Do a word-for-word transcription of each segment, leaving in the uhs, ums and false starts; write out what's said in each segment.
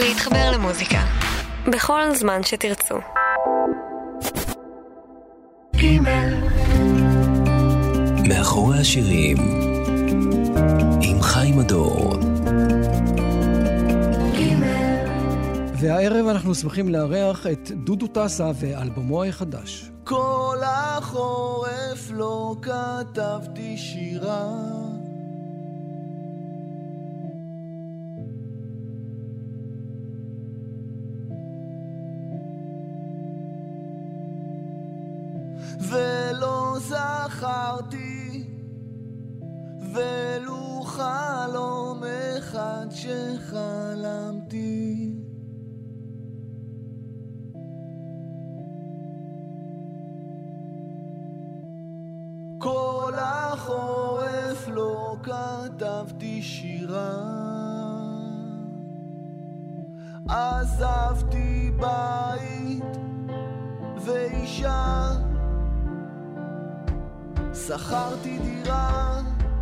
להתחבר למוזיקה בכל זמן שתרצו. גימל מאחורי השירים עם חיים הדור. והערב אנחנו שמחים לארח את דודו טסה ואלבומו החדש. כל החורף לא כתבתי שירה, ולא זכרתי ולו חלום אחד שחלמתי. כל החורף לא כתבתי שירה, עזבתי בית ואישה, שכרתי דירה,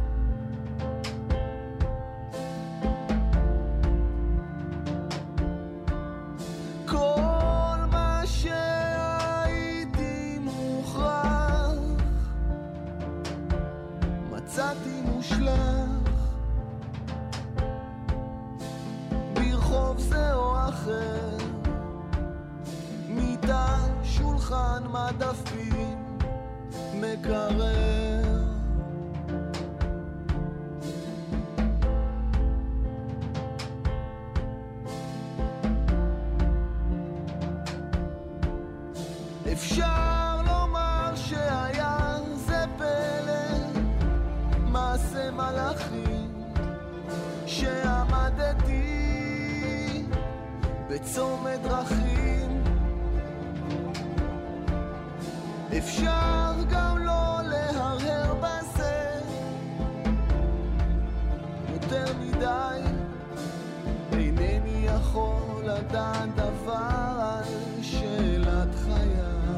כל מה שהייתי מוכרח מצאתי מושלח, ברחוב זה או אחר, מיטה, שולחן, מדפים, מקרר. אפשר לומר שהיה זה פלא, מעשה מלאכים, שעמדתי בצומת דרכים. אפשר גם לא להרהר בזה יותר מדי, אינני יכול לדעת דבר על שאלת חיי,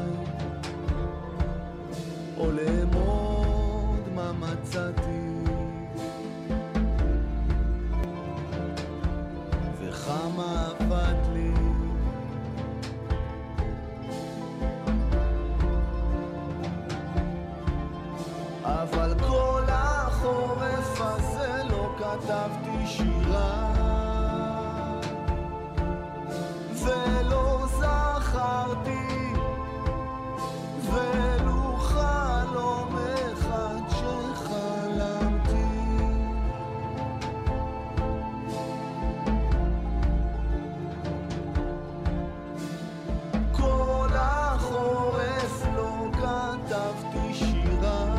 או לאמוד מה מצאתי וכמה עבד לי. אבל כל החורף הזה לא כתבתי שירה, ולא זכרתי ולו חלום אחד שחלמתי. כל החורף לא כתבתי שירה,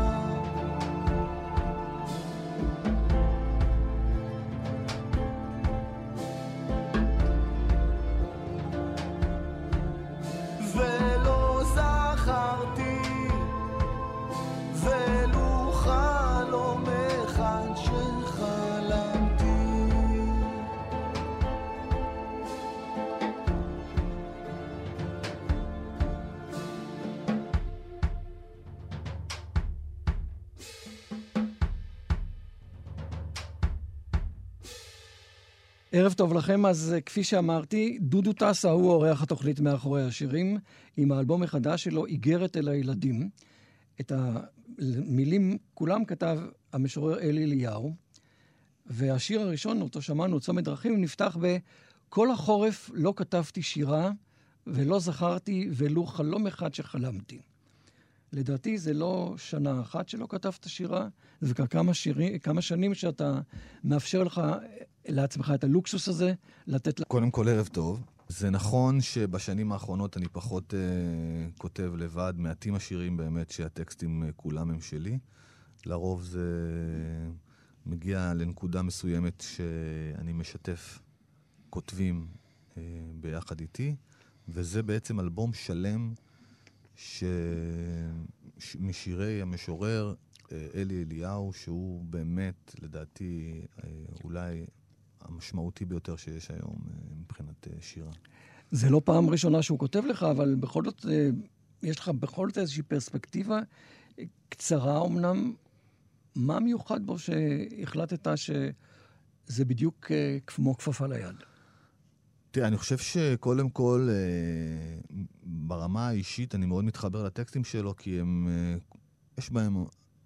ערב טוב לכם. אז כפי שאמרתי, דודו טסה הוא אורח התוכנית מאחורי השירים, עם האלבום החדש שלו, איגרת אל הילדים. את המילים כולם כתב המשורר אלי אליהו, והשיר הראשון, אותו שמענו, צומת דרכים, נפתח ב"כל החורף לא כתבתי שירה, ולא זכרתי ולו חלום אחד שחלמתי". לדעתי זה לא שנה אחת שלא כתבת שירה, זה כבר כמה, שירים, כמה שנים שאתה מאפשר לך לעצמך את הלוקסוס הזה, לתת... קודם כל ערב טוב. זה נכון שבשנים האחרונות אני פחות uh, כותב לבד, מעטים השירים באמת שהטקסטים uh, כולם הם שלי. לרוב זה מגיע לנקודה מסוימת שאני משתף כותבים uh, ביחד איתי, וזה בעצם אלבום שלם ש... ש... משירי המשורר uh, אלי אליהו, שהוא באמת לדעתי uh, אולי המשמעותי ביותר שיש היום מבחינת שירה. זה לא פעם ראשונה שהוא כותב לך, אבל בכל זאת, יש לך בכל זאת איזושהי פרספקטיבה קצרה אמנם. מה מיוחד בו שהחלטת שזה בדיוק כמו כפפה ליד? תראה, אני חושב שקודם כל, ברמה האישית, אני מאוד מתחבר לטקסטים שלו, כי הם, יש בהם,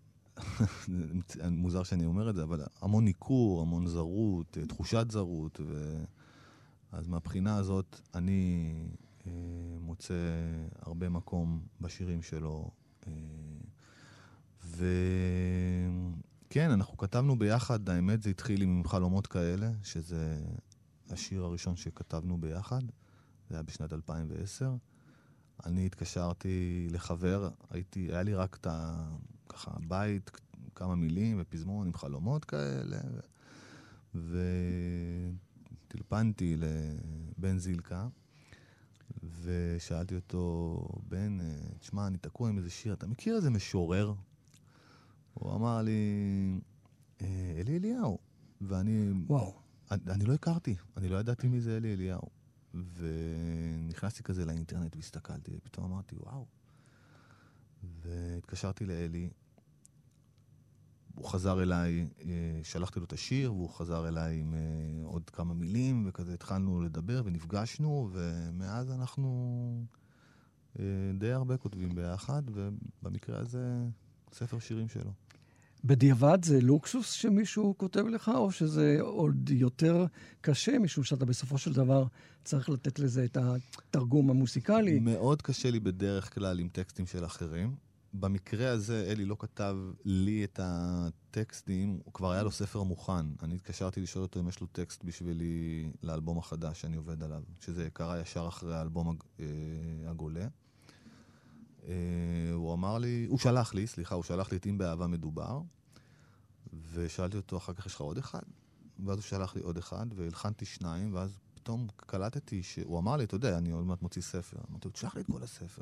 מוזר שאני אומר את זה, אבל המון ניכור, המון זרות, תחושת זרות, ו... אז מהבחינה הזאת, אני מוצא הרבה מקום בשירים שלו. וכן, אנחנו כתבנו ביחד, האמת זה התחיל עם חלומות כאלה, שזה השיר הראשון שכתבנו ביחד, זה היה בשנת אלפיים ועשר. אני התקשרתי לחבר, הייתי, היה לי רק את ה... ככה, בית, כמה מילים ופזמון עם חלומות כאלה, ו... וטלפנתי לבן זילקה, ושאלתי אותו, בן, תשמע, אני תקוע עם איזה שיר, אתה מכיר איזה משורר? הוא אמר לי, אלי אליהו. ואני... וואו. אני, אני לא הכרתי, אני לא ידעתי מי זה אלי אליהו. ונכנסתי כזה לאינטרנט והסתכלתי, ופתאום אמרתי, וואו. והתקשרתי לאלי, הוא חזר אליי, שלחתי לו את השיר, והוא חזר אליי עם עוד כמה מילים, וכזה התחלנו לדבר ונפגשנו, ומאז אנחנו די הרבה כותבים ביחד, ובמקרה הזה ספר שירים שלו. בדיעבד זה לוקסוס שמישהו כותב לך, או שזה עוד יותר קשה, משום שאתה בסופו של דבר צריך לתת לזה את התרגום המוסיקלי? מאוד קשה לי בדרך כלל עם טקסטים של אחרים. במקרה הזה אלי לא כתב לי את הטקסטים, הוא כבר היה לו ספר מוכן. אני התקשרתי לשאול אותו אם יש לו טקסט בשבילי לאלבום החדש שאני עובד עליו, שזה קרה ישר אחרי האלבום הגולה. הוא אמר לי, הוא שלח לי, סליחה, הוא שלח לי את אם באהבה מדובר, ושאלתי אותו, אחר כך יש לך עוד אחד? ואז הוא שלח לי עוד אחד, והלחנתי שניים, ואז פתאום קלטתי שהוא אמר לי, אתה יודע, אני עוד מעט מוציא ספר. אמרתי לו, תשלח לי את כל הספר.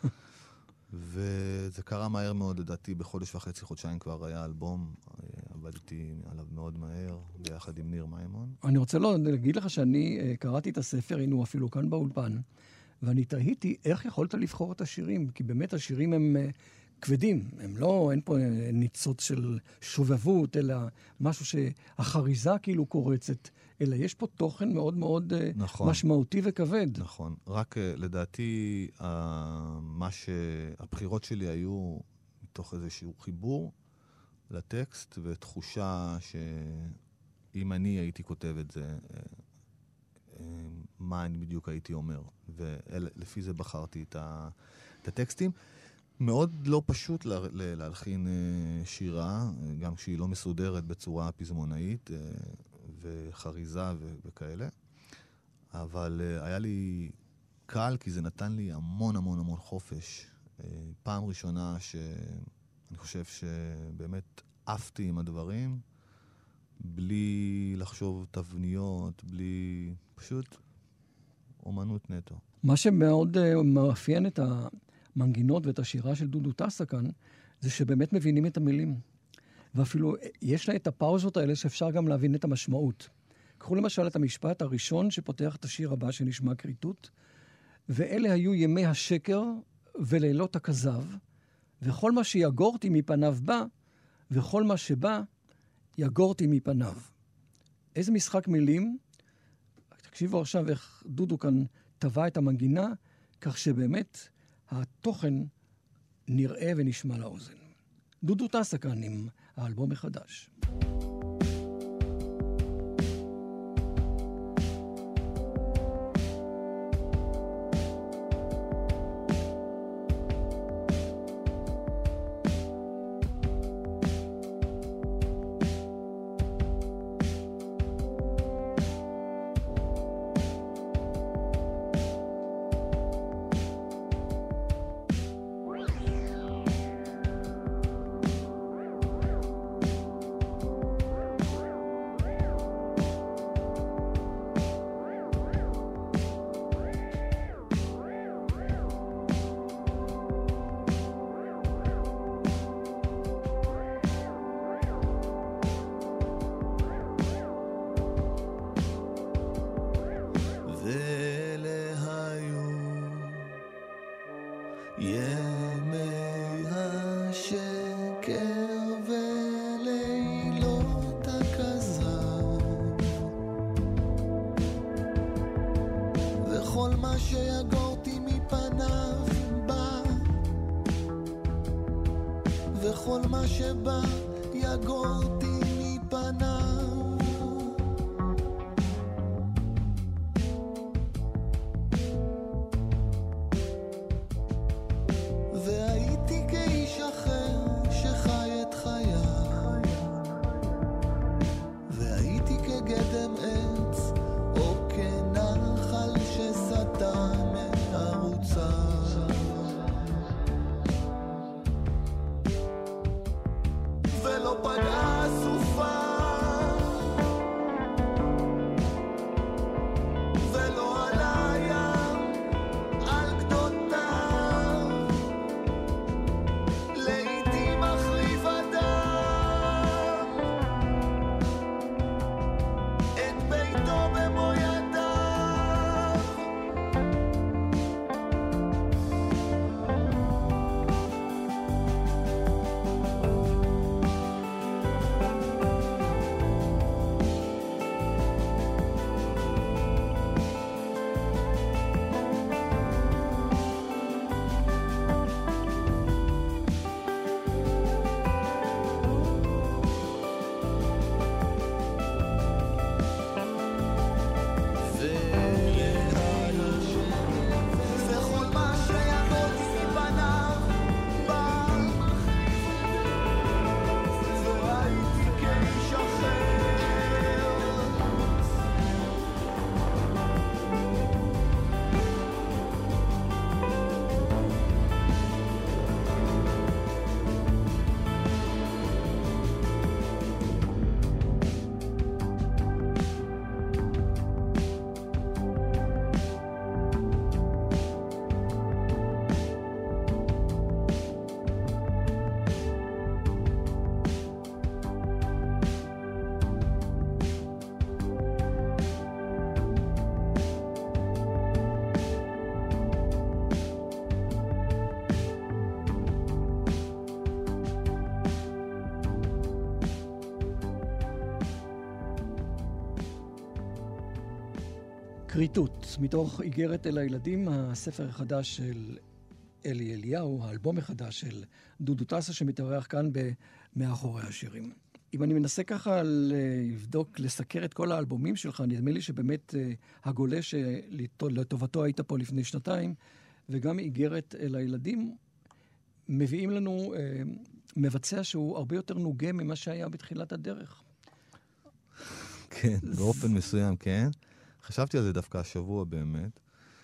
וזה קרה מהר מאוד, לדעתי, בחודש וחצי, חודשיים כבר היה אלבום, עבדתי עליו מאוד מהר, ביחד עם ניר מימון. אני רוצה לא, להגיד לך שאני קראתי את הספר, היינו אפילו כאן באולפן, ואני תהיתי איך יכולת לבחור את השירים, כי באמת השירים הם כבדים, הם לא, אין פה ניצוץ של שובבות, אלא משהו שהחריזה כאילו קורצת, אלא יש פה תוכן מאוד מאוד נכון. משמעותי וכבד. נכון, רק לדעתי, מה שהבחירות שלי היו מתוך איזשהו חיבור לטקסט, ותחושה שאם אני הייתי כותב את זה, מה אני בדיוק הייתי אומר, ולפי זה בחרתי את, ה, את הטקסטים. מאוד לא פשוט לה, להלחין שירה, גם כשהיא לא מסודרת בצורה פזמונאית וחריזה ו, וכאלה, אבל היה לי קל, כי זה נתן לי המון המון המון חופש. פעם ראשונה שאני חושב שבאמת עפתי עם הדברים, בלי לחשוב תבניות, בלי... פשוט אומנות נטו. מה שמאוד uh, מאפיין את המנגינות ואת השירה של דודו טסה כאן, זה שבאמת מבינים את המילים. ואפילו יש לה את הפאוזות האלה שאפשר גם להבין את המשמעות. קחו למשל את המשפט הראשון שפותח את השיר הבא שנשמע כריתות, ואלה היו ימי השקר ולילות הכזב, וכל מה שיגורתי מפניו בא, וכל מה שבא יגורתי מפניו. איזה משחק מילים, תקשיבו עכשיו איך דודו כאן טבע את המנגינה, כך שבאמת התוכן נראה ונשמע לאוזן. דודו טסה כאן עם האלבום החדש. מה שיגורתי מפניו בא, וכל מה שבא יגורתי מפניו. והייתי כאיש אחר שחי את חייו, והייתי כגדם עץ או כנחל שסטה מערוצה, ולא פגעה סופה ולא עלה ים על גדותיו, לעתים מחריב אדם את ביתו במו ידיו. וכל מה שיגורתי מפניו בא, והייתי כאיש אחר. כריתות, מתוך איגרת אל הילדים, הספר החדש של אלי אליהו, האלבום החדש של דודו טסה שמתארח כאן במאחורי השירים. אם אני מנסה ככה לבדוק, לסקר את כל האלבומים שלך, נדמה לי שבאמת הגולה שלטובתו היית פה לפני שנתיים, וגם איגרת אל הילדים, מביאים לנו מבצע שהוא הרבה יותר נוגה ממה שהיה בתחילת הדרך. כן, באופן מסוים, כן. חשבתי על זה דווקא השבוע באמת,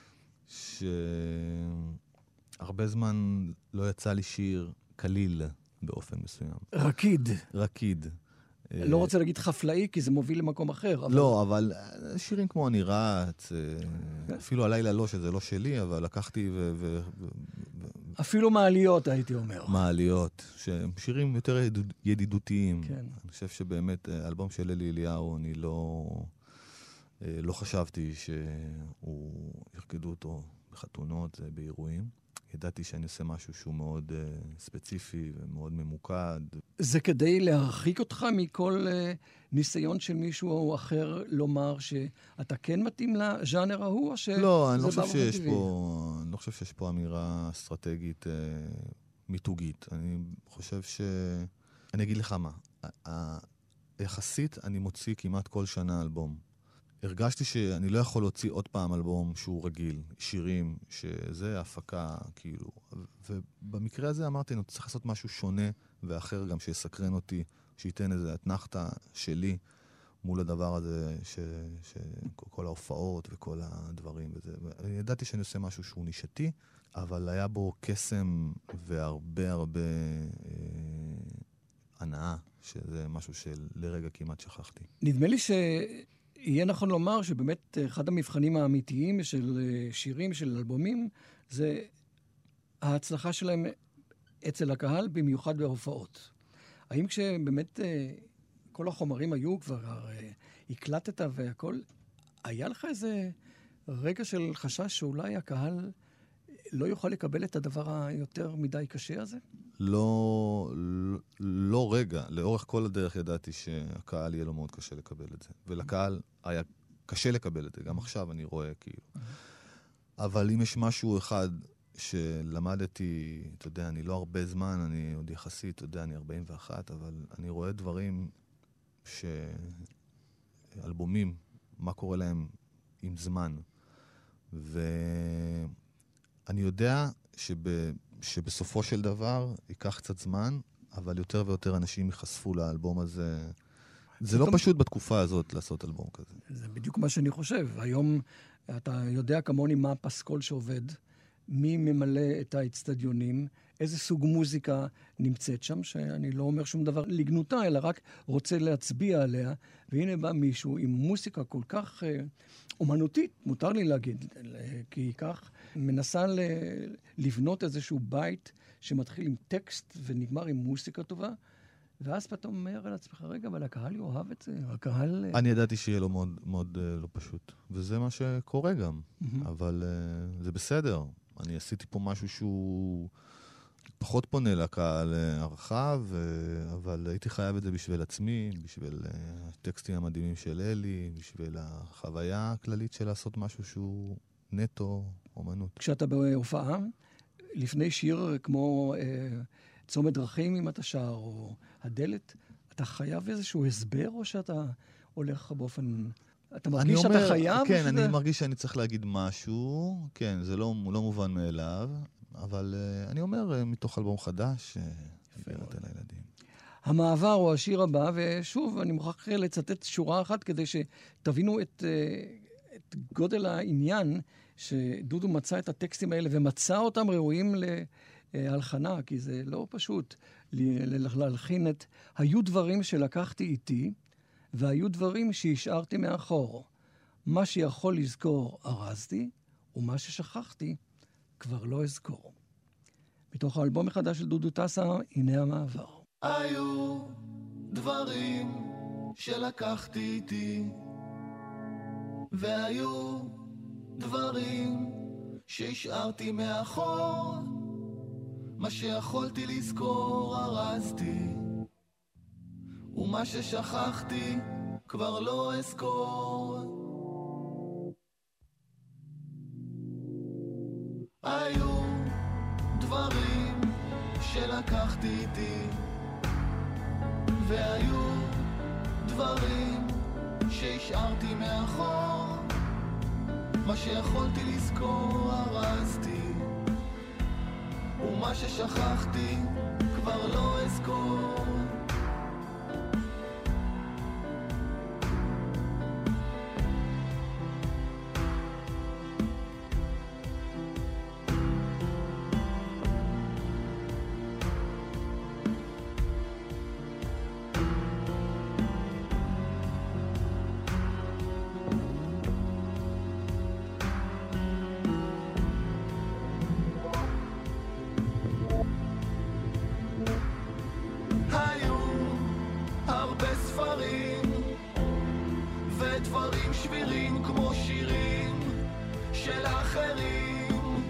שהרבה זמן לא יצא לי שיר קליל באופן מסוים. רקיד. רקיד. לא רוצה להגיד חפלאי, כי זה מוביל למקום אחר. אבל... לא, אבל שירים כמו אני רץ, אפילו הלילה לא, שזה לא שלי, אבל לקחתי ו... ו... אפילו מעליות, הייתי אומר. מעליות, שירים יותר ידידותיים. כן. אני חושב שבאמת, האלבום של אלי אליהו, אני לא... לא חשבתי שהוא ירקדו אותו בחתונות, באירועים. ידעתי שאני עושה משהו שהוא מאוד uh, ספציפי ומאוד ממוקד. זה כדי להרחיק אותך מכל uh, ניסיון של מישהו אחר לומר שאתה כן מתאים לז'אנר ההוא, או שזה לא, אני לא חושב שיש פה, אני לא חושב שיש פה אמירה אסטרטגית uh, מיתוגית. אני חושב ש... אני אגיד לך מה, יחסית אני מוציא כמעט כל שנה אלבום. הרגשתי שאני לא יכול להוציא עוד פעם אלבום שהוא רגיל, שירים, שזה הפקה, כאילו. ובמקרה הזה אמרתי, אני צריך לעשות משהו שונה ואחר גם שיסקרן אותי, שייתן איזה התנחתה שלי מול הדבר הזה, ש, ש, כל ההופעות וכל הדברים וזה. ידעתי שאני עושה משהו שהוא נישתי, אבל היה בו קסם והרבה הרבה אה, הנאה, שזה משהו שלרגע כמעט שכחתי. נדמה לי ש... יהיה נכון לומר שבאמת אחד המבחנים האמיתיים של שירים, של אלבומים, זה ההצלחה שלהם אצל הקהל, במיוחד בהופעות. האם כשבאמת כל החומרים היו כבר, הקלטת והכל, היה לך איזה רגע של חשש שאולי הקהל לא יוכל לקבל את הדבר היותר מדי קשה הזה? לא, לא, לא רגע. לאורך כל הדרך ידעתי שהקהל יהיה לו מאוד קשה לקבל את זה. ולקהל היה קשה לקבל את זה. גם עכשיו אני רואה כאילו. אבל אם יש משהו אחד שלמדתי, אתה יודע, אני לא הרבה זמן, אני עוד יחסית, אתה יודע, אני ארבעים ואחת, אבל אני רואה דברים שאלבומים, מה קורה להם עם זמן. ואני יודע שב... שבסופו של דבר ייקח קצת זמן, אבל יותר ויותר אנשים ייחשפו לאלבום הזה. זה לא פשוט בתקופה הזאת לעשות אלבום כזה. זה בדיוק מה שאני חושב. היום אתה יודע כמוני מה הפסקול שעובד, מי ממלא את האצטדיונים, איזה סוג מוזיקה נמצאת שם, שאני לא אומר שום דבר לגנותה, אלא רק רוצה להצביע עליה, והנה בא מישהו עם מוזיקה כל כך אה, אומנותית, מותר לי להגיד, כי כך, מנסה ל- לבנות איזשהו בית שמתחיל עם טקסט ונגמר עם מוזיקה טובה, ואז פתאום אומר על עצמך, רגע, אבל הקהל יאהב את זה, הקהל... אני ידעתי שיהיה לו מאוד, מאוד uh, לא פשוט, וזה מה שקורה גם, mm-hmm. אבל uh, זה בסדר. אני עשיתי פה משהו שהוא פחות פונה לקהל הרחב, uh, אבל הייתי חייב את זה בשביל עצמי, בשביל uh, הטקסטים המדהימים של אלי, בשביל החוויה הכללית של לעשות משהו שהוא נטו אומנות. כשאתה בהופעה, לפני שיר כמו... Uh, צומת דרכים אם אתה שר, או הדלת, אתה חייב איזשהו הסבר, או שאתה הולך באופן... אתה מרגיש שאתה אומר, חייב? כן, שזה... אני מרגיש שאני צריך להגיד משהו, כן, זה לא, לא מובן מאליו, אבל uh, אני אומר, uh, מתוך אלבום חדש, עיוורת אל הילדים. המעבר הוא השיר הבא, ושוב, אני מוכרח לצטט שורה אחת, כדי שתבינו את, uh, את גודל העניין, שדודו מצא את הטקסטים האלה, ומצא אותם ראויים ל... הלחנה, כי זה לא פשוט להלחין את... היו דברים שלקחתי איתי, והיו דברים שהשארתי מאחור. מה שיכול לזכור ארזתי, ומה ששכחתי כבר לא אזכור. מתוך האלבום החדש של דודו טסה, הנה המעבר. היו דברים שלקחתי איתי, והיו דברים שהשארתי מאחור. מה שיכולתי לזכור ארזתי, ומה ששכחתי כבר לא אזכור. היו דברים שלקחתי איתי, והיו דברים שהשארתי מאחור. מה שיכולתי לזכור ארזתי, ומה ששכחתי כבר לא אזכור. ודברים שבירים כמו שירים של אחרים.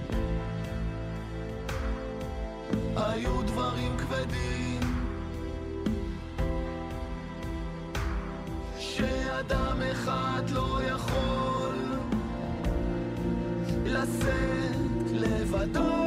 היו דברים כבדים שאדם אחד לא יכול לשאת לבדו.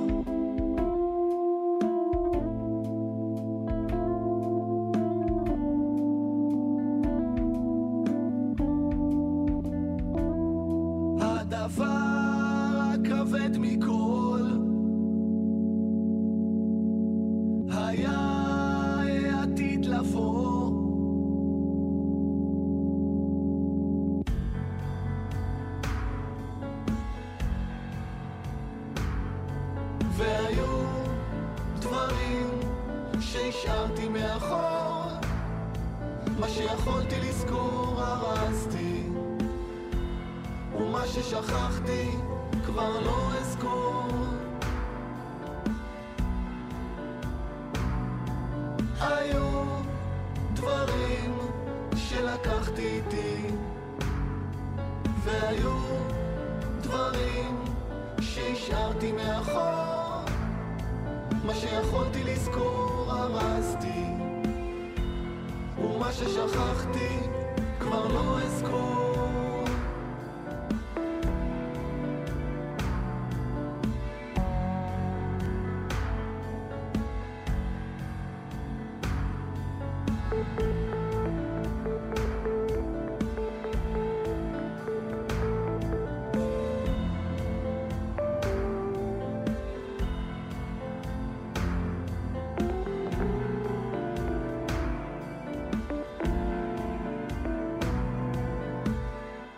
והיו דברים שהשארתי מאחור, מה שיכולתי לזכור ארזתי, ומה ששכחתי כבר לא אזכור. היו דברים שלקחתי איתי, והיו דברים שהשארתי מאחור, מה שיכולתי לזכור ארזתי, ומה ששכחתי כבר לא אזכור.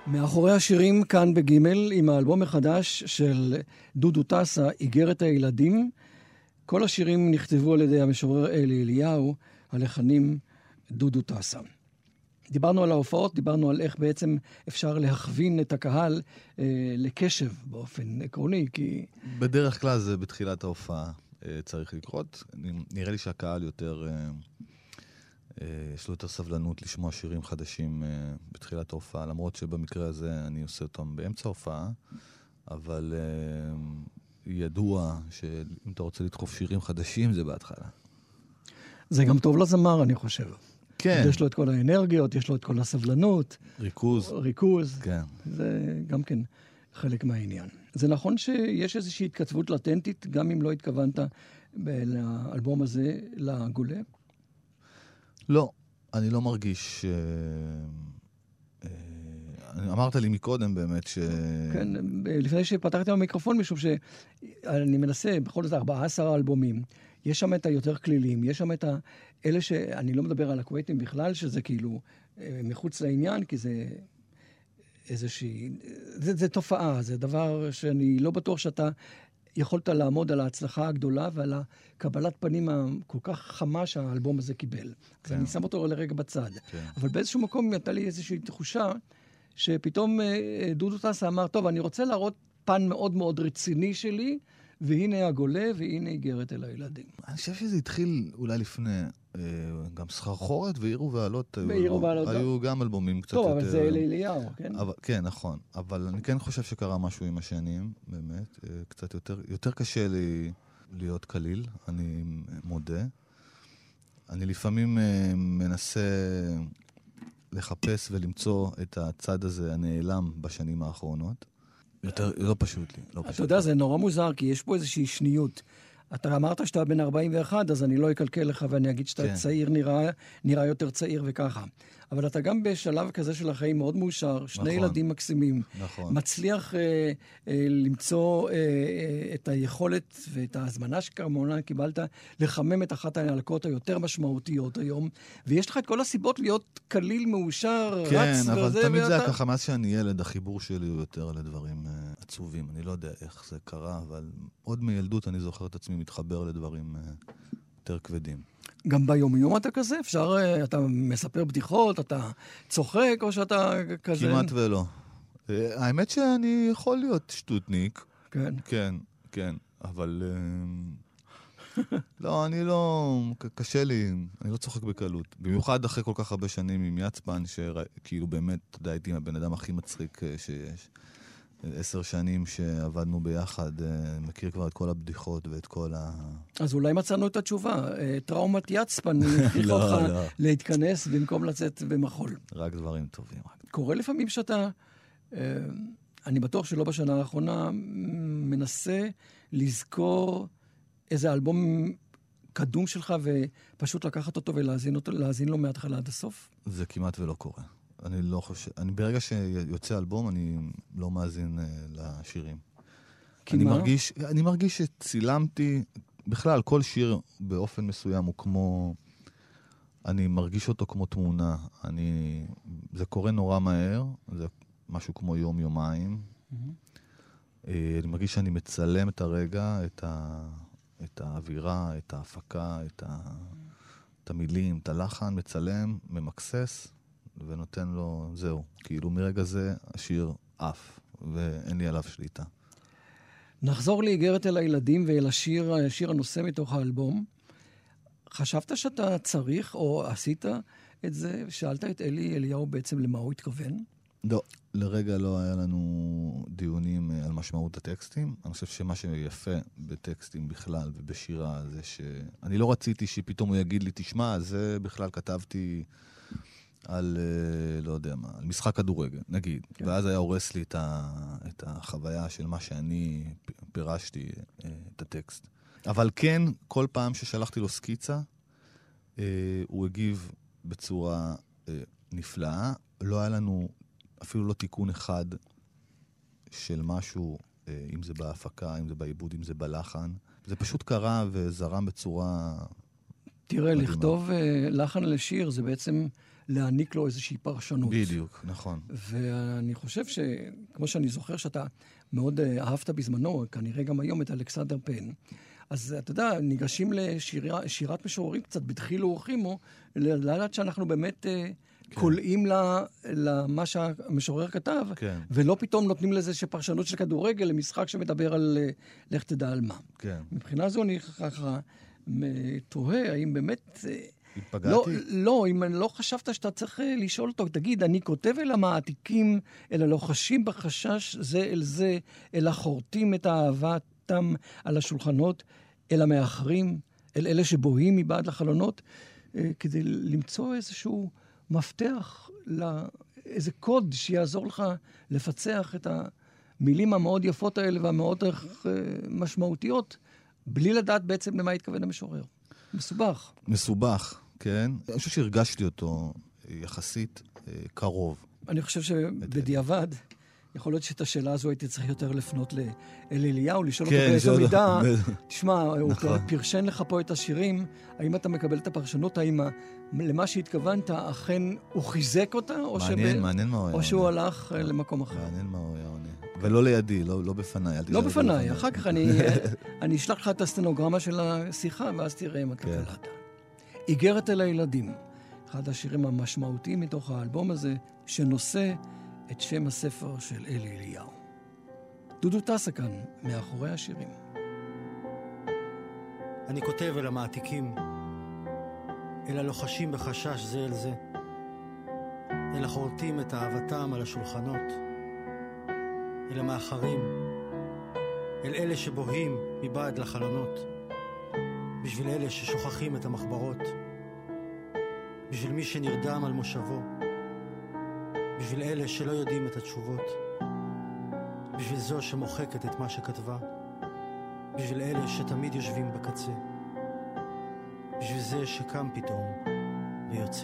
מאחורי השירים כאן בגימל, עם האלבום החדש של דודו טסה, איגרת הילדים. כל השירים נכתבו על ידי המשורר אלי אליהו, הלחנים דודו טסה. דיברנו על ההופעות, דיברנו על איך בעצם אפשר להכווין את הקהל אה, לקשב באופן עקרוני, כי... בדרך כלל זה בתחילת ההופעה אה, צריך לקרות. נראה לי שהקהל יותר... אה, יש לו יותר סבלנות לשמוע שירים חדשים uh, בתחילת ההופעה, למרות שבמקרה הזה אני עושה אותם באמצע ההופעה, אבל uh, ידוע שאם אתה רוצה לדחוף שירים חדשים, זה בהתחלה. זה גם טוב לזמר, אני חושב. כן. יש לו את כל האנרגיות, יש לו את כל הסבלנות. ריכוז. ריכוז. כן. זה גם כן חלק מהעניין. זה נכון שיש איזושהי התכתבות לטנטית, גם אם לא התכוונת לאלבום הזה לגולה? לא, אני לא מרגיש... אמרת לי מקודם באמת ש... כן, לפני שפתחתי במיקרופון, משום שאני מנסה, בכל זאת ארבעה עשר אלבומים, יש שם את היותר כלילים, יש שם את האלה שאני לא מדבר על הקווייטים בכלל, שזה כאילו מחוץ לעניין, כי זה איזושהי... זה, זה תופעה, זה דבר שאני לא בטוח שאתה... יכולת לעמוד על ההצלחה הגדולה ועל הקבלת פנים הכל כך חמה שהאלבום הזה קיבל. כן. אז אני שם אותו לרגע בצד. כן. אבל באיזשהו מקום הייתה לי איזושהי תחושה שפתאום דודו טסה אמר, טוב, אני רוצה להראות פן מאוד מאוד רציני שלי, והנה הגולה, והנה איגרת אל הילדים. אני חושב שזה התחיל אולי לפני, גם סחרחורת ועירו ועלות. ועירו ועלות. היו גם אלבומים קצת טוב, יותר... טוב, אבל זה אלי אליהו, כן? אבל, כן, נכון. אבל אני כן חושב שקרה משהו עם השנים, באמת. קצת יותר, יותר קשה לי להיות קליל, אני מודה. אני לפעמים מנסה לחפש ולמצוא את הצד הזה הנעלם בשנים האחרונות. יותר, לא פשוט לי. לא פשוט אתה יודע, זה נורא מוזר, כי יש פה איזושהי שניות. אתה אמרת שאתה בן ארבעים ואחת, אז אני לא אקלקל לך ואני אגיד שאתה כן. צעיר, נראה, נראה יותר צעיר וככה. אבל אתה גם בשלב כזה של החיים מאוד מאושר, שני נכון. ילדים מקסימים. נכון. מצליח אה, אה, למצוא אה, אה, את היכולת ואת ההזמנה שכמובן קיבלת, לחמם את אחת ההלקות היותר משמעותיות היום. ויש לך את כל הסיבות להיות קליל, מאושר, כן, רץ. כן, אבל וזה, תמיד ואתה... זה ככה, מאז שאני ילד, החיבור שלי הוא יותר לדברים uh, עצובים. אני לא יודע איך זה קרה, אבל עוד מילדות אני זוכר את עצמי מתחבר לדברים uh, יותר כבדים. גם ביום-יום אתה כזה? אפשר, אתה מספר בדיחות, אתה צוחק, או שאתה כזה? כמעט ולא. האמת שאני יכול להיות שטוטניק. כן. כן, כן. אבל... לא, אני לא... קשה לי, אני לא צוחק בקלות. במיוחד אחרי כל כך הרבה שנים עם יצפן, שכאילו באמת, אתה יודע, הייתי הבן אדם הכי מצחיק שיש. עשר שנים שעבדנו ביחד, מכיר כבר את כל הבדיחות ואת כל ה... אז אולי מצאנו את התשובה. טראומת יצפן הכריחה אותך להתכנס במקום לצאת במחול. רק דברים טובים. קורה לפעמים שאתה, אני בטוח שלא בשנה האחרונה, מנסה לזכור איזה אלבום קדום שלך ופשוט לקחת אותו ולהזין אותו, להזין לו מההתחלה עד הסוף? זה כמעט ולא קורה. אני לא חושב, אני ברגע שיוצא אלבום, אני לא מאזין uh, לשירים. אני מה? מרגיש, אני מרגיש שצילמתי, בכלל, כל שיר באופן מסוים הוא כמו, אני מרגיש אותו כמו תמונה. אני, זה קורה נורא מהר, זה משהו כמו יום-יומיים. Mm-hmm. אני מרגיש שאני מצלם את הרגע, את, ה, את האווירה, את ההפקה, את, ה, את המילים, את הלחן, מצלם, ממקסס. ונותן לו, זהו, כאילו מרגע זה השיר אף, ואין לי עליו שליטה. נחזור לאיגרת אל הילדים ואל השיר, השיר הנושא מתוך האלבום. חשבת שאתה צריך, או עשית את זה, שאלת את אלי אליהו בעצם למה הוא התכוון? לא, לרגע לא היה לנו דיונים על משמעות הטקסטים. אני חושב שמה שיפה בטקסטים בכלל ובשירה זה שאני לא רציתי שפתאום הוא יגיד לי, תשמע, זה בכלל כתבתי... על, לא יודע מה, על משחק כדורגל, נגיד. כן. ואז היה הורס לי את, ה, את החוויה של מה שאני פירשתי, את הטקסט. אבל כן, כל פעם ששלחתי לו סקיצה, הוא הגיב בצורה נפלאה. לא היה לנו אפילו לא תיקון אחד של משהו, אם זה בהפקה, אם זה בעיבוד, אם זה בלחן. זה פשוט קרה וזרם בצורה תראה, לכתוב לחן לשיר זה בעצם להעניק לו איזושהי פרשנות. בדיוק, נכון. ואני חושב שכמו שאני זוכר שאתה מאוד אהבת בזמנו, כנראה גם היום את אלכסנדר פן, אז אתה יודע, ניגשים לשירת משוררים קצת בדחילו ורחימו, לדעת שאנחנו באמת קולעים למה שהמשורר כתב, ולא פתאום נותנים לזה שפרשנות של כדורגל למשחק שמדבר על לך תדע על מה. מבחינה זו אני ככה תוהה, האם באמת... התפגעתי? לא, לא, אם לא חשבת שאתה צריך לשאול אותו, תגיד, אני כותב אל המעתיקים, אל הלוחשים בחשש זה אל זה, אל החורטים את אהבתם על השולחנות, אל המאחרים, אל אלה שבוהים מבעד לחלונות, כדי למצוא איזשהו מפתח, איזה קוד שיעזור לך לפצח את המילים המאוד יפות האלה והמאוד משמעותיות, בלי לדעת בעצם למה התכוון המשורר. מסובך. מסובך, כן. אני חושב שהרגשתי אותו יחסית קרוב. אני חושב שבדיעבד, יכול להיות שאת השאלה הזו הייתי צריך יותר לפנות לאל אליהו, לשאול אותו באיזו מידה. תשמע, הוא פרשן לך פה את השירים, האם אתה מקבל את הפרשנות, האם למה שהתכוונת, אכן הוא חיזק אותה, או שהוא הלך למקום אחר. מעניין מה הוא היה עונה. ולא לידי, לא בפניי. לא בפניי, אחר כך אני אשלח לך את הסטנוגרמה של השיחה, ואז תראה אם אתה קלעת. איגרת אל הילדים, אחד השירים המשמעותיים מתוך האלבום הזה, שנושא את שם הספר של אלי אליהו. דודו טסה כאן, מאחורי השירים. אני כותב אל המעתיקים, אל הלוחשים בחשש זה אל זה, אל החורטים את אהבתם על השולחנות, אל המאחרים, אל אלה שבוהים מבעד לחלונות, בשביל אלה ששוכחים את המחברות, בשביל מי שנרדם על מושבו, בשביל אלה שלא יודעים את התשובות, בשביל זו שמוחקת את מה שכתבה, בשביל אלה שתמיד יושבים בקצה, בשביל זה שקם פתאום ויוצא.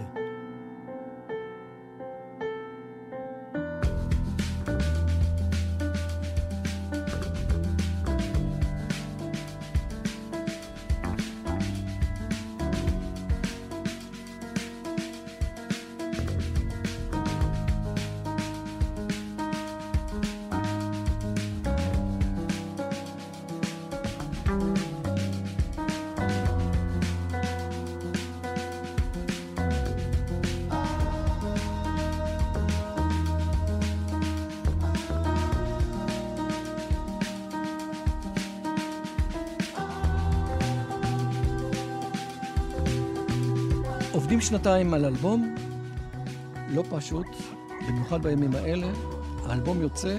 עובדים שנתיים על אלבום, לא פשוט, במיוחד בימים האלה, האלבום יוצא,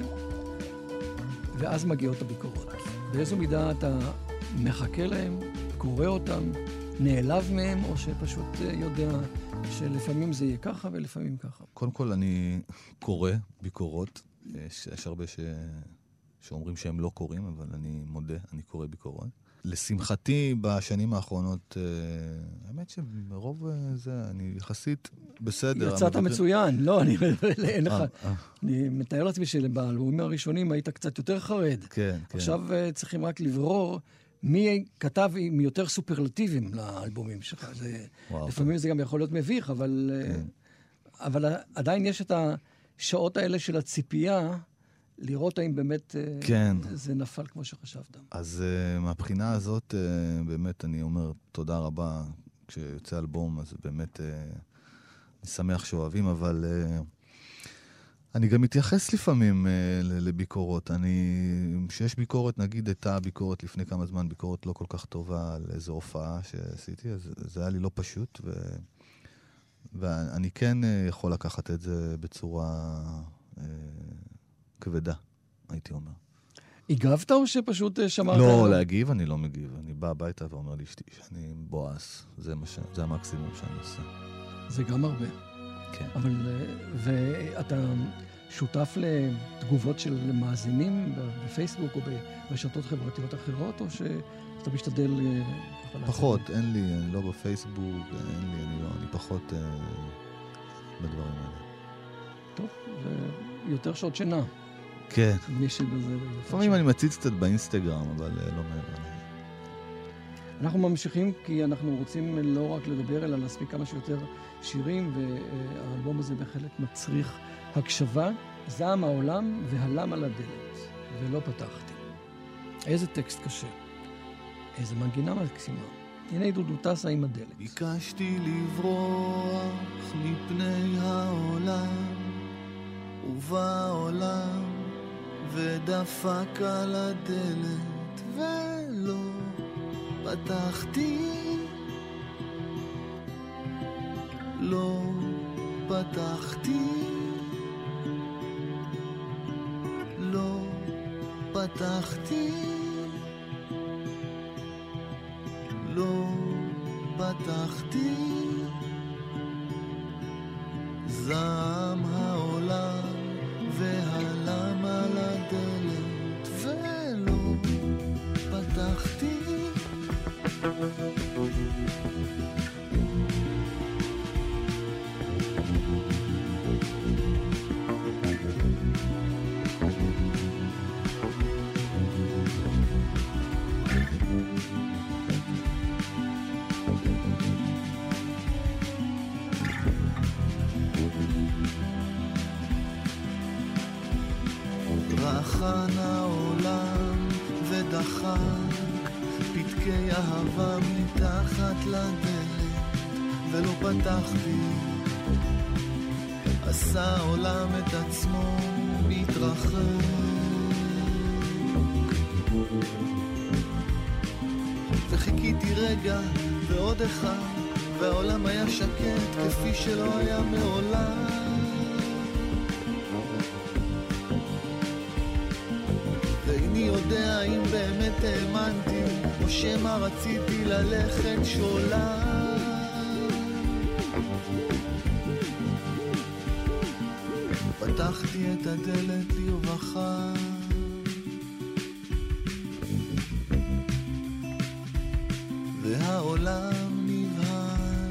ואז מגיעות הביקורות. באיזו מידה אתה מחכה להם, קורא אותם, נעלב מהם, או שפשוט יודע שלפעמים זה יהיה ככה ולפעמים ככה? קודם כל אני קורא ביקורות, יש, יש הרבה ש... שאומרים שהם לא קוראים, אבל אני מודה, אני קורא ביקורות. לשמחתי, בשנים האחרונות, האמת שברוב זה, אני יחסית בסדר. יצאת מצוין, לא, אני אין לך. אני מתאר לעצמי שבאלבומים הראשונים היית קצת יותר חרד. כן, כן. עכשיו צריכים רק לברור מי כתב עם יותר סופרלטיבים לאלבומים שלך. לפעמים זה גם יכול להיות מביך, אבל עדיין יש את השעות האלה של הציפייה, לראות האם באמת כן. זה נפל כמו שחשבת. אז uh, מהבחינה הזאת, uh, באמת אני אומר תודה רבה. כשיוצא אלבום, אז באמת uh, אני שמח שאוהבים, אבל uh, אני גם מתייחס לפעמים uh, לביקורות. אני, שיש ביקורת, נגיד הייתה ביקורת לפני כמה זמן, ביקורת לא כל כך טובה על איזו הופעה שעשיתי, אז זה היה לי לא פשוט, ו... ואני כן uh, יכול לקחת את זה בצורה... Uh, כבדה, הייתי אומר. הגבת או שפשוט שמרת? לא, להגיב אני לא מגיב. אני בא הביתה ואומר לאשתי שאני בועס. זה, ש... זה המקסימום שאני עושה. זה גם הרבה. כן. אבל, ואתה שותף לתגובות של מאזינים בפייסבוק או ברשתות חברתיות אחרות, או שאתה משתדל... פחות, אין לי, אני לא בפייסבוק, אין לי, אני לא, אני פחות אה, בדברים האלה. טוב, ויותר שעות שינה. כן. מי שבזה... לפעמים אני מציץ קצת באינסטגרם, אבל לא מעבר. אנחנו ממשיכים כי אנחנו רוצים לא רק לדבר, אלא להספיק כמה שיותר שירים, והאלבום הזה בהחלט מצריך הקשבה. זעם העולם והלם על הדלת, ולא פתחתי. איזה טקסט קשה. איזה מנגינה מקסימה. הנה דודו טסה עם הדלת. ביקשתי לברוח מפני העולם, ובעולם ודפק על הדלת, ולא פתחתי, לא פתחתי, לא פתחתי, לא פתחתי. זעם העולם והלם על הדלת, ולא פתחתי. רחן העולם ודחק פתקי אהבה מתחת לדלת, ולא פתחתי. עשה עולם את עצמו מתרחק, וחיכיתי רגע ועוד אחד, והעולם היה שקט כפי שלא היה מעולם. ואיני יודע אם באמת האמנתי, או שמה רציתי ללכת שולל. פתחתי את הדלת לרווחה, והעולם נבהל.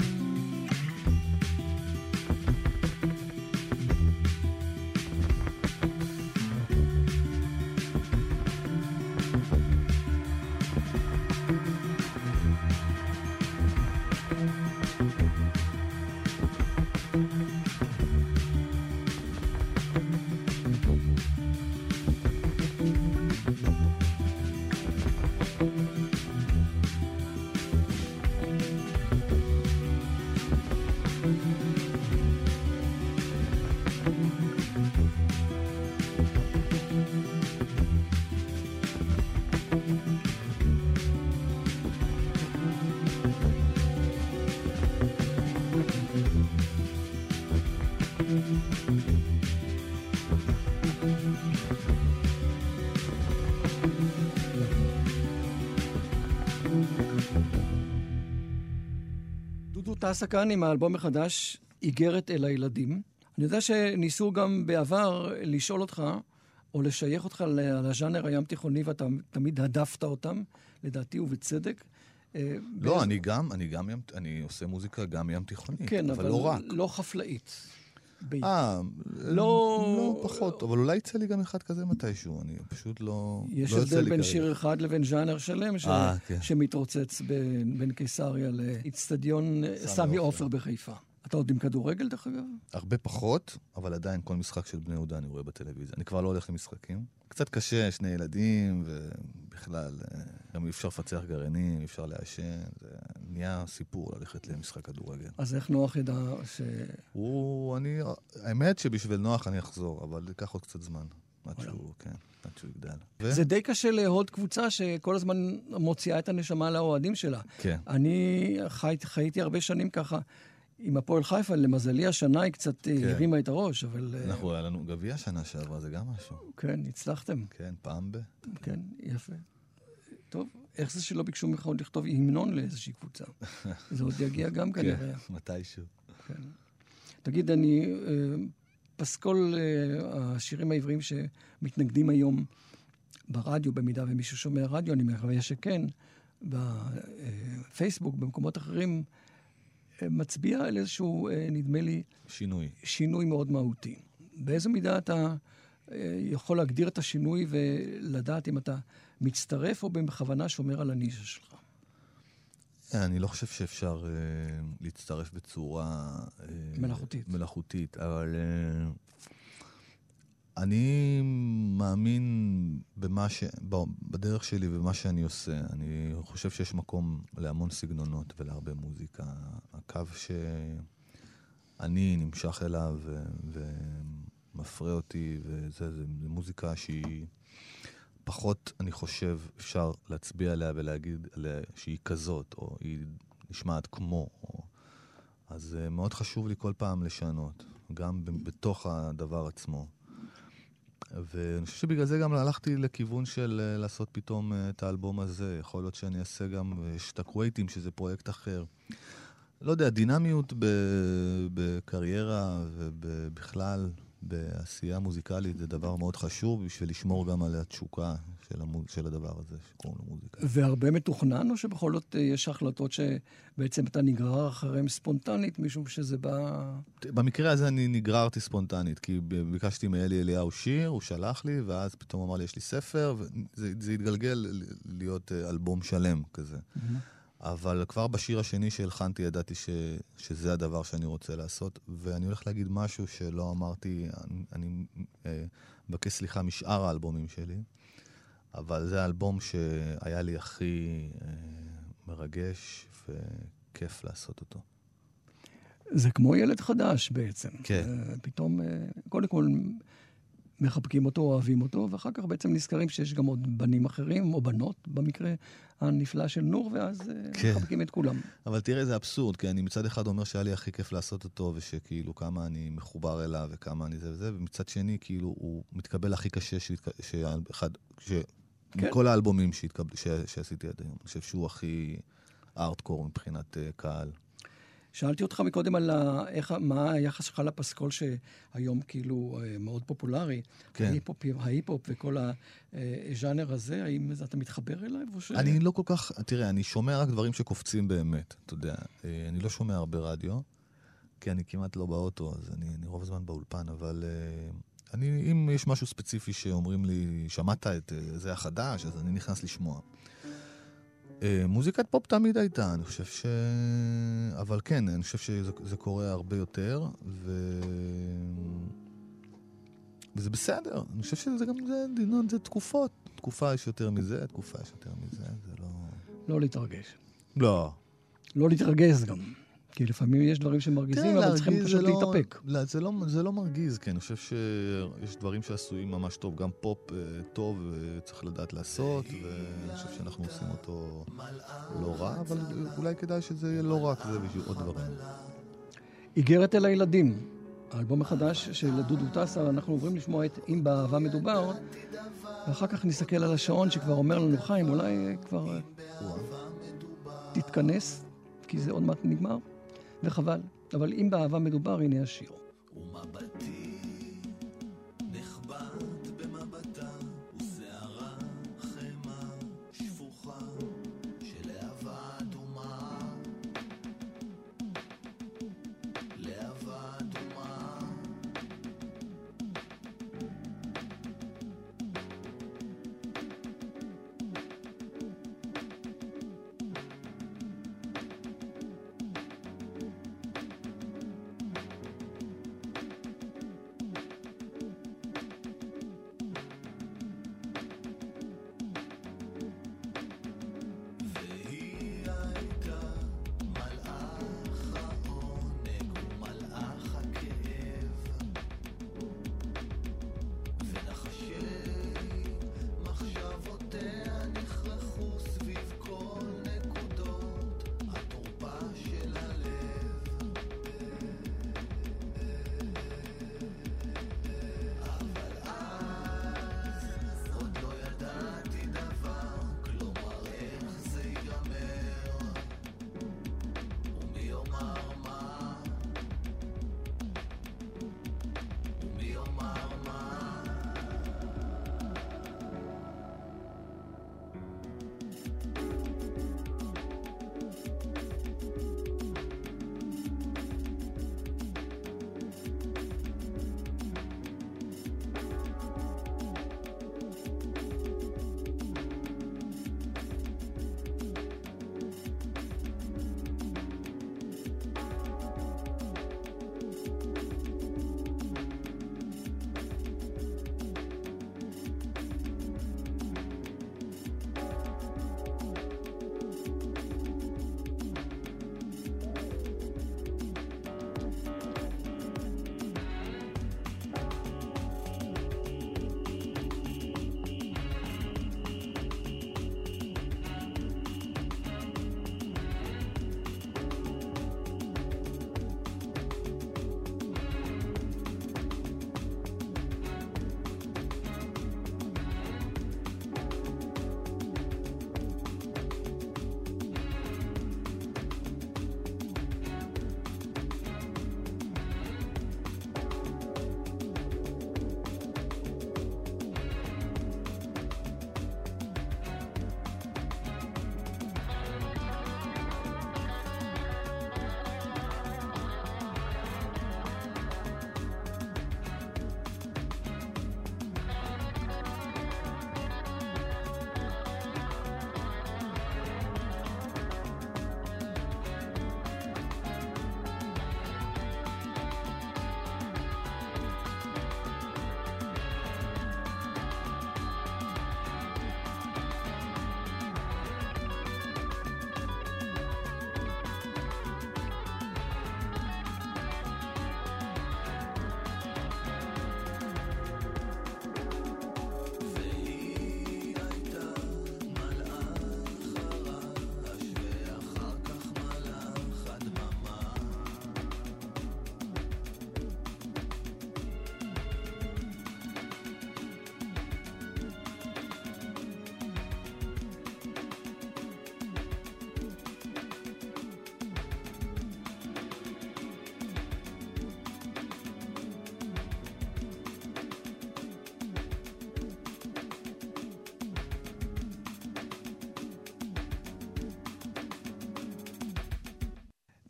דודו טסה כאן עם האלבום החדש, איגרת אל הילדים. אני יודע שניסו גם בעבר לשאול אותך, או לשייך אותך לז'אנר הים תיכוני, ואתה תמיד הדפת אותם, לדעתי ובצדק. לא, אני גם, אני גם, אני עושה מוזיקה גם ים תיכונית, כן, אבל לא רק. לא חפלאית. אה, לא... לא פחות, אבל אולי יצא לי גם אחד כזה מתישהו, אני פשוט לא... יש הבדל בין שיר אחד לבין ז'אנר שלם, שמתרוצץ בין קיסריה לאצטדיון סמי עופר בחיפה. אתה עוד עם כדורגל, דרך אגב? הרבה פחות, אבל עדיין כל משחק של בני יהודה אני רואה בטלוויזיה. אני כבר לא הולך למשחקים. קצת קשה, שני ילדים, ובכלל, גם אי אפשר לפצח גרעינים, אי אפשר לעשן. זה נהיה סיפור ללכת למשחק כדורגל. אז איך נוח ידע ש... הוא, אני, האמת שבשביל נוח אני אחזור, אבל ייקח עוד קצת זמן. עד שהוא, כן, עד שהוא יגדל. זה די קשה להוד קבוצה שכל הזמן מוציאה את הנשמה לאוהדים שלה. כן. אני חייתי הרבה שנים ככה, עם הפועל חיפה, למזלי השנה היא קצת הרימה את הראש, אבל... אנחנו, היה לנו גביע שנה שעברה, זה גם משהו. כן, הצלחתם. כן, פעם ב... כן, יפה. טוב, איך זה שלא ביקשו ממך עוד לכתוב המנון לאיזושהי קבוצה? זה עוד יגיע גם כנראה. כן, מתישהו. כן. תגיד, אני... פסקול השירים העבריים שמתנגדים היום ברדיו, במידה ומישהו שומע רדיו, אני מקווה שכן, בפייסבוק, במקומות אחרים, מצביע על איזשהו, נדמה לי... שינוי. שינוי מאוד מהותי. באיזו מידה אתה יכול להגדיר את השינוי ולדעת אם אתה מצטרף או בכוונה שומר על הנישה שלך? אני לא חושב שאפשר uh, להצטרף בצורה uh, מלאכותית. מלאכותית, אבל uh, אני מאמין במה ש... בדרך שלי ובמה שאני עושה. אני חושב שיש מקום להמון סגנונות ולהרבה מוזיקה. הקו שאני נמשך אליו ו... ומפרה אותי, וזה זה, זה מוזיקה שהיא פחות, אני חושב, אפשר להצביע עליה ולהגיד עליה שהיא כזאת, או היא נשמעת כמו. או... אז uh, מאוד חשוב לי כל פעם לשנות, גם ב- בתוך הדבר עצמו. ואני חושב שבגלל זה גם הלכתי לכיוון של uh, לעשות פתאום uh, את האלבום הזה. יכול להיות שאני אעשה גם שטקווייטים, שזה פרויקט אחר. לא יודע, דינמיות ב- בקריירה ובכלל בעשייה מוזיקלית זה דבר מאוד חשוב בשביל לשמור גם על התשוקה של, המוז... של הדבר הזה שקוראים לו מוזיקה. והרבה מתוכנן, או שבכל זאת יש החלטות שבעצם אתה נגרר אחריהם ספונטנית, משום שזה בא... במקרה הזה אני נגררתי ספונטנית, כי ביקשתי מאלי אליהו שיר, הוא שלח לי, ואז פתאום אמר לי, יש לי ספר, וזה זה התגלגל להיות אלבום שלם כזה. Mm-hmm. אבל כבר בשיר השני שהלחנתי, ידעתי ש... שזה הדבר שאני רוצה לעשות, ואני הולך להגיד משהו שלא אמרתי, אני, אני אה, מבקש סליחה משאר האלבומים שלי, אבל זה האלבום שהיה לי הכי אה, מרגש וכיף לעשות אותו. זה כמו ילד חדש בעצם. כן. פתאום, קודם כל, מחבקים אותו, אוהבים אותו, ואחר כך בעצם נזכרים שיש גם עוד בנים אחרים, או בנות, במקרה הנפלא של נור, ואז כן. מחבקים את כולם. אבל תראה, זה אבסורד, כי אני מצד אחד אומר שהיה לי הכי כיף לעשות אותו, ושכאילו כמה אני מחובר אליו, וכמה אני זה וזה, ומצד שני, כאילו, הוא מתקבל הכי קשה שאחד, ש... כן. מכל האלבומים שהתקבל, ש... שעשיתי עד היום. אני חושב שהוא הכי ארטקור מבחינת uh, קהל. שאלתי אותך מקודם על ה... איך... מה היחס שלך לפסקול שהיום כאילו מאוד פופולרי, כן. ההיפופ, ההיפופ וכל הז'אנר הזה, האם אתה מתחבר אליו? ש... אני לא כל כך, תראה, אני שומע רק דברים שקופצים באמת, אתה יודע. אני לא שומע הרבה רדיו, כי אני כמעט לא באוטו, אז אני, אני רוב הזמן באולפן, אבל אני, אם יש משהו ספציפי שאומרים לי, שמעת את זה החדש, אז אני נכנס לשמוע. מוזיקת פופ תמיד הייתה, אני חושב ש... אבל כן, אני חושב שזה קורה הרבה יותר, ו... וזה בסדר. אני חושב שזה גם, זה, זה תקופות. תקופה יש יותר מזה, תקופה יש יותר מזה, זה לא... לא להתרגש. לא. לא להתרגז גם. כי לפעמים יש דברים שמרגיזים, אבל צריכים פשוט להתאפק. לא, זה לא, זה לא מרגיז, כן. אני חושב שיש דברים שעשויים ממש טוב. גם פופ טוב, צריך לדעת לעשות, ואני חושב שאנחנו עושים אותו לא רע, אבל אולי כדאי שזה יהיה לא רק זה בשביל עוד דברים. איגרת אל הילדים. האלבום החדש של דודו טסה, אנחנו עוברים לשמוע את אם באהבה מדובר, ואחר כך נסתכל על השעון שכבר אומר לנו, חיים, אולי כבר תתכנס, כי זה עוד מעט נגמר. וחבל, אבל אם באהבה מדובר, הנה השיר. ומבטי נכבד במבטה ושערה חמה שפוכה של אהבה דומה לאהבה דומה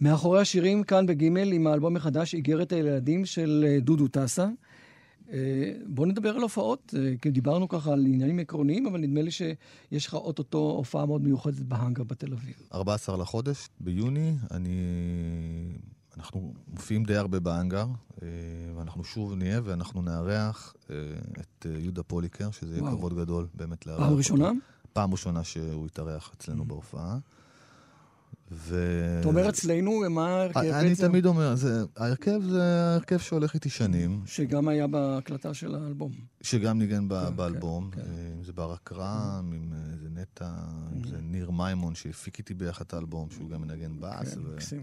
מאחורי השירים כאן בגימל עם האלבום החדש, איגרת הילדים של דודו טסה. בואו נדבר על הופעות, כי דיברנו ככה על עניינים עקרוניים, אבל נדמה לי שיש לך אוטוטו הופעה מאוד מיוחדת בהאנגר בתל אביב. ארבעה עשר לחודש, ביוני, אני... אנחנו מופיעים די הרבה בהאנגר, ואנחנו שוב נהיה, ואנחנו נארח את יהודה פוליקר, שזה יהיה כבוד גדול באמת לארח. פעם ראשונה? פעם ראשונה שהוא יתארח אצלנו בהופעה. אתה אומר אצלנו, מה ההרכב? אני תמיד אומר, ההרכב זה ההרכב שהולך איתי שנים. שגם היה בהקלטה של האלבום. שגם ניגן באלבום. אם זה ברק רם, אם זה נטע, אם זה ניר מימון שהפיק איתי ביחד את האלבום, שהוא גם מנגן באס.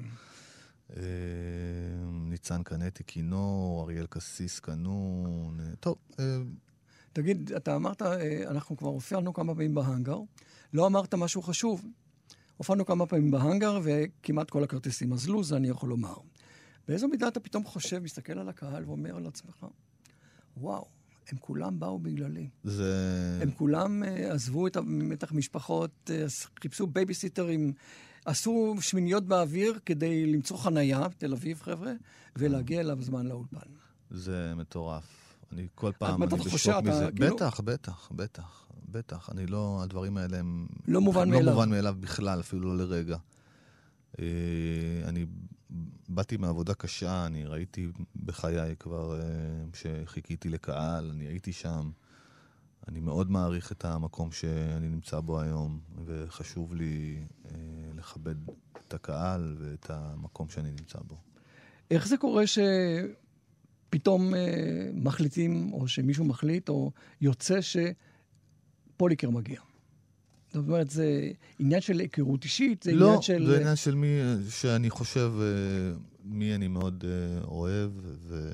ניצן קנטי כינור, אריאל קסיס קנון. טוב. תגיד, אתה אמרת, אנחנו כבר הופענו כמה פעמים בהאנגר, לא אמרת משהו חשוב. הופענו כמה פעמים בהאנגר, וכמעט כל הכרטיסים אזלו, זה אני יכול לומר. באיזו מידה אתה פתאום חושב, מסתכל על הקהל ואומר על עצמך, וואו, הם כולם באו בגללי. זה... הם כולם uh, עזבו את מתח משפחות, uh, חיפשו בייביסיטרים, עשו שמיניות באוויר כדי למצוא חנייה, תל אביב חבר'ה, ולהגיע אליו זמן לאולפן. זה מטורף. אני כל פעם, אני בשוק חושב, מזה. אתה, כאילו... בטח, בטח, בטח, בטח. אני לא, הדברים האלה הם... לא מובן לא מאליו. לא מובן מאליו בכלל, אפילו לא לרגע. אה, אני באתי מעבודה קשה, אני ראיתי בחיי כבר אה, שחיכיתי לקהל, אני הייתי שם. אני מאוד מעריך את המקום שאני נמצא בו היום, וחשוב לי אה, לכבד את הקהל ואת המקום שאני נמצא בו. איך זה קורה ש... פתאום אה, מחליטים, או שמישהו מחליט, או יוצא שפוליקר מגיע? זאת אומרת, זה עניין של היכרות אישית? זה לא, עניין של... זה עניין של מי, שאני חושב, אה, מי אני מאוד אה, אוהב, ו...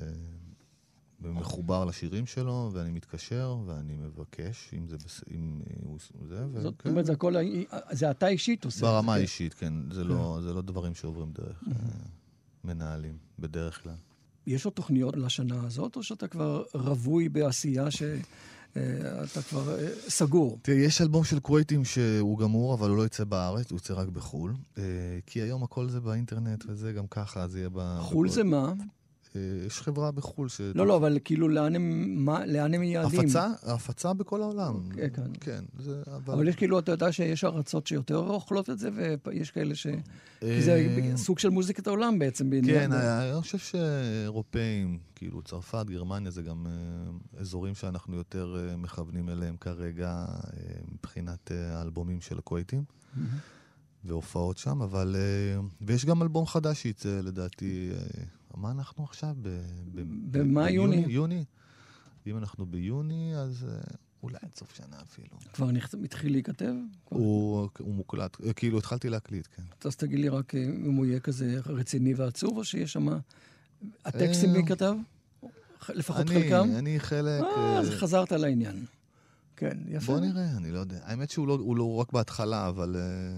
ומחובר לשירים שלו, ואני מתקשר, ואני מבקש, אם זה... אם זה ו... זאת כן. אומרת, זה הכל... זה אתה אישית עושה. ברמה זה, אישית, כן. זה, כן. לא, זה לא דברים שעוברים דרך אה, מנהלים, בדרך כלל. יש עוד תוכניות לשנה הזאת, או שאתה כבר רבוי בעשייה שאתה כבר סגור? תראה, יש אלבום של קווייטים שהוא גמור, אבל הוא לא יצא בארץ, הוא יצא רק בחול. כי היום הכל זה באינטרנט, וזה גם ככה, זה יהיה ב... חול זה מה? יש חברה בחול ש... לא, לא, אבל כאילו לאן הם, מה, לאן הם יעדים? הפצה? הפצה בכל העולם. כן, כן. כן, זה... אבל... אבל יש כאילו, אתה יודע שיש ארצות שיותר אוכלות את זה, ויש כאלה ש... כי זה סוג של מוזיקת העולם בעצם. כן, אני חושב שאירופאים, כאילו צרפת, גרמניה, זה גם אזורים שאנחנו יותר מכוונים אליהם כרגע, מבחינת האלבומים של הקווייטים. והופעות שם, אבל... ויש גם אלבום חדש שיצא, לדעתי... מה אנחנו עכשיו? במה יוני? יוני. אם אנחנו ביוני, אז אולי עד סוף שנה אפילו. כבר מתחיל להיכתב? הוא מוקלט, כאילו התחלתי להקליט, כן. אז תגיד לי רק אם הוא יהיה כזה רציני ועצוב, או שיש שם... הטקסטים להיכתב? לפחות חלקם? אני חלק... אה, אז חזרת לעניין. כן, יפה. בוא נראה, אני לא יודע. האמת שהוא לא רק בהתחלה, אבל...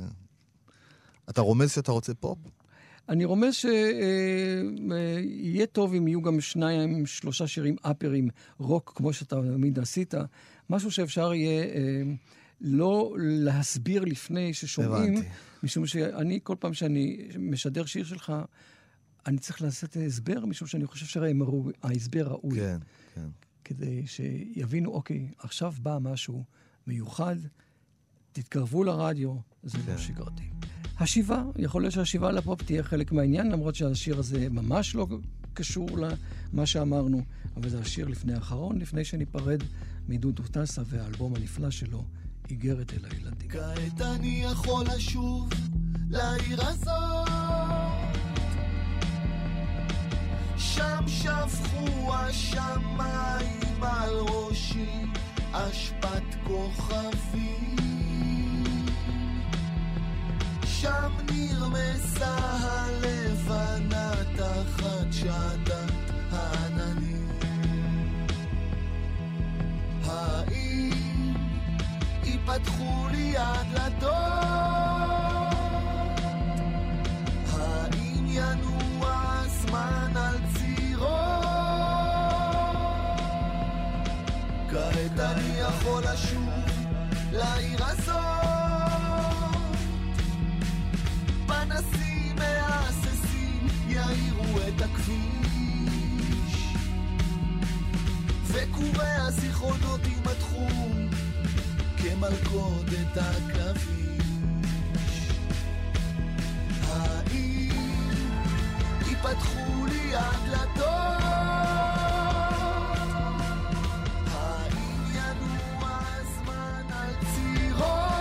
אתה רומז שאתה רוצה פופ? אני רומז שיהיה טוב אם יהיו גם שניים, שלושה שירים אפרים, רוק, כמו שאתה תמיד עשית, משהו שאפשר יהיה לא להסביר לפני ששומעים, הבנתי. משום שאני, כל פעם שאני משדר שיר שלך, אני צריך לעשות הסבר, משום שאני חושב שההסבר ראוי. כן, כן. כדי שיבינו, אוקיי, עכשיו בא משהו מיוחד, תתקרבו לרדיו, זה לא שגרתי. השיבה, יכול להיות שהשיבה לפופ תהיה חלק מהעניין, למרות שהשיר הזה ממש לא קשור למה שאמרנו, אבל זה השיר לפני האחרון, לפני שניפרד מדודו טסה והאלבום הנפלא שלו, איגרת אל הילדים. כעת אני יכול לשוב לעיר הזאת, שם שפכו השמיים על ראשי אשפת כוכבים, שם נרמסה הלבנה תחת שדת העננים. האם ייפתחו לי הדלתות? האם ינוע הזמן על צירו? כעת אני יכול לשוב לעיר הזאת, פנסים מהססים את הכביש, וקורי הזיכרונות יימתחו כמלכודת עכביש. האם ייפתחו לי הדלתות? האם ינוע הזמן על צירות?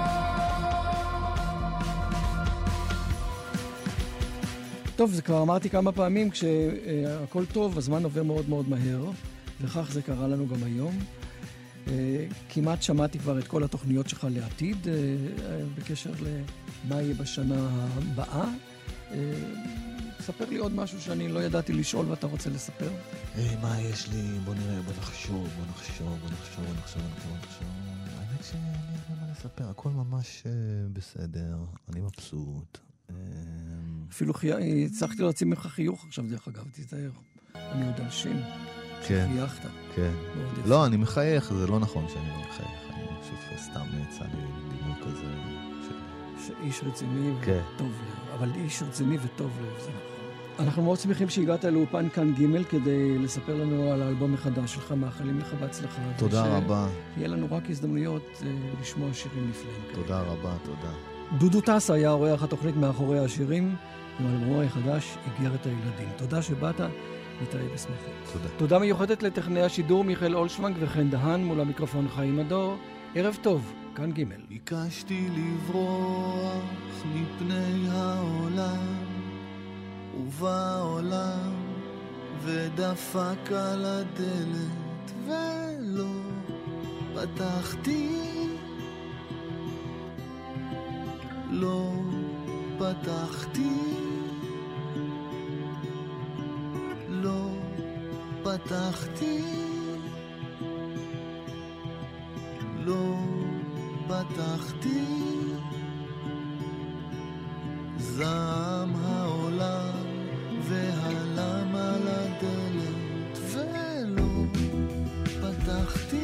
טוב, זה כבר אמרתי כמה פעמים, כשהכל טוב, הזמן עובר מאוד מאוד מהר, וכך זה קרה לנו גם היום. כמעט שמעתי כבר את כל התוכניות שלך לעתיד, בקשר למה יהיה בשנה הבאה. ספר לי עוד משהו שאני לא ידעתי לשאול ואתה רוצה לספר. מה יש לי? בוא נראה, בוא נחשוב, בוא נחשוב, בוא נחשוב, בוא נחשוב, בוא נחשוב. האמת שאין לי מה לספר, הכל ממש בסדר, אני מבסוט. אפילו הצלחתי להוציא ממך חיוך עכשיו, דרך אגב, תתאר. אני עוד אנשים. כן. שחייכת. כן. לא, אני מחייך, זה לא נכון שאני לא מחייך. אני חושב שסתם יצא לי דימוי כזה. שאיש רציני כן. וטוב לב. אבל איש רציני וטוב לב, זה נכון. אנחנו מאוד שמחים שהגעת לאופן כאן ג' כדי לספר לנו על האלבום החדש שלך, מאחלים לך בהצלחה. תודה רבה. יהיה לנו רק הזדמנויות uh, לשמוע שירים נפלאים. תודה רבה, תודה. דודו טסה היה עורך התוכנית מאחורי השירים, עם אלבומו החדש, איגרת הילדים. תודה שבאת, נתראה בשמחות. תודה. תודה מיוחדת לטכנאי השידור מיכאל אולשוונג וחן דהן, מול המיקרופון חיים הדור. ערב טוב, כאן ג'. ביקשתי לברוח מפני העולם, ובעולם ודפק על הדלת ולא פתחתי, לא פתחתי, לא פתחתי, לא פתחתי. זעם העולם והלם על הדלת ולא פתחתי.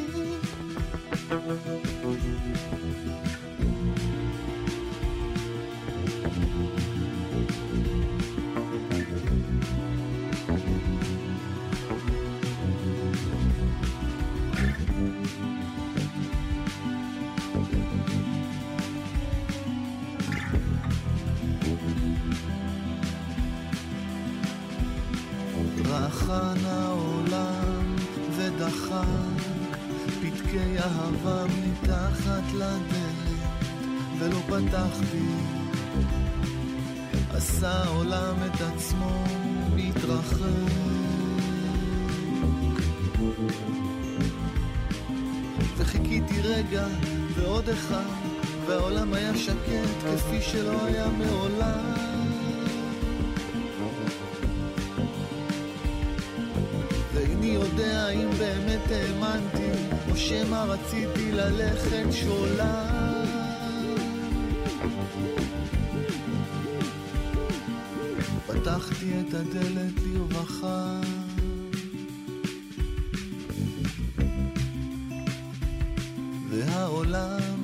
רחן העולם ודחק פתקי אהבה מתחת לדלת ולא פתחתי. עשה העולם את עצמו מתרחק, וחיכיתי רגע ועוד אחד, והעולם היה שקט כפי שלא היה מעולם. ואיני יודע אם באמת האמנתי או שמה רציתי ללכת שולל. פתחתי את הדלת לרווחה, והעולם